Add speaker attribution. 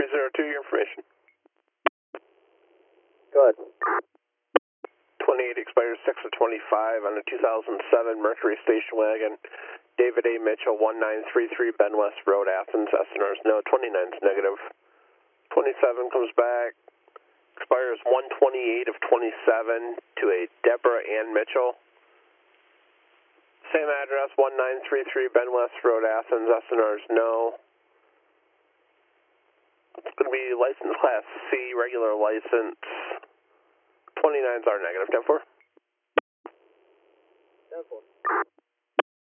Speaker 1: 302, your information.
Speaker 2: Go ahead.
Speaker 1: 28 expires 6 of 25 on a 2007 Mercury station wagon. David A. Mitchell, 1933 Ben West Road, Athens. SNR's no. 29's negative. 27 comes back. Expires 128 of 27 to a Deborah Ann Mitchell. Same address, 1933 Ben West Road, Athens. SNR's no. It's going to be license class C, regular license. 29s are negative. 10-4.
Speaker 2: 10-4.